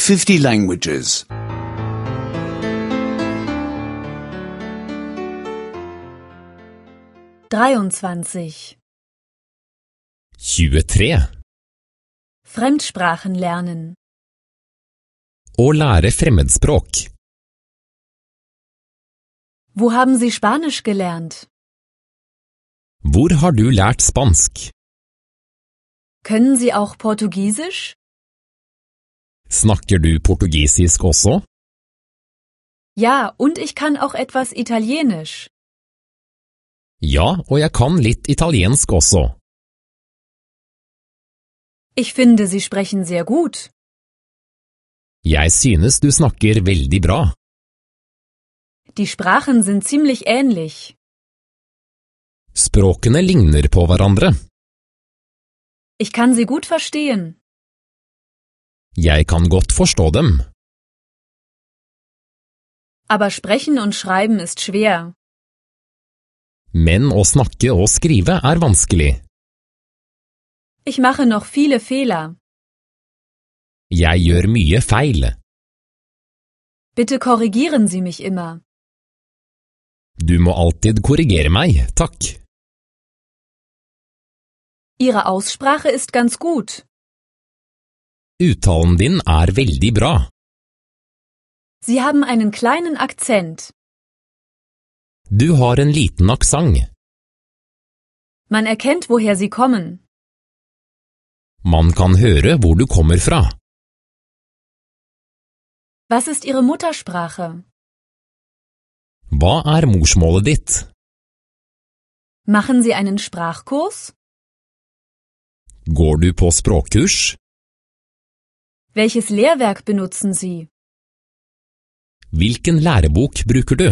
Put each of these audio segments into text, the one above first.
50 languages. 23. 23. Fremdsprachen lernen. Å lære fremmedspråk. Wo haben Sie Spanisch gelernt? Hvor har du lært spansk? Können Sie auch Portugiesisch? Snakker du portugisisk også? Ja, und ich kann auch etwas Italienisch. Ja, og jeg kan litt italiensk også. Ich finde, Sie sprechen sehr gut. Jeg synes du snakker veldig bra. Die Sprachen sind ziemlich ähnlich. Språkene ligner på hverandre. Ich kann sie gut verstehen. Jeg kan godt forstå dem. Aber sprechen und schreiben ist schwer. Men å snakke og skrive er vanskelig. Ich mache noch viele Fehler. Jeg gjør mye feil. Bitte korrigieren Sie mich immer. Du må alltid korrigere meg, takk. Ihre Aussprache ist ganz gut. Uttalen din er veldig bra. Sie haben einen kleinen Akzent. Du har en liten aksent. Man erkennt, woher Sie kommen. Man kan høre hvor du kommer fra. Was ist Ihre Muttersprache? Hva er morsmålet ditt? Machen Sie einen Sprachkurs? Går du på språkkurs? Welches Lehrwerk benutzen Sie? Hvilken lærebok bruker du?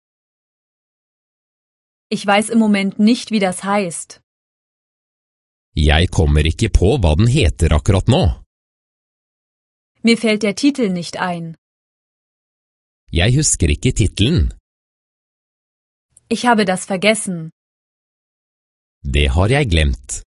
Ich weiß im Moment nicht, wie das heißt. Jeg kommer ikke på hva den heter akkurat nå. Mir fällt der Titel nicht ein. Jeg husker ikke titelen. Ich habe das vergessen. Det har jeg glemt.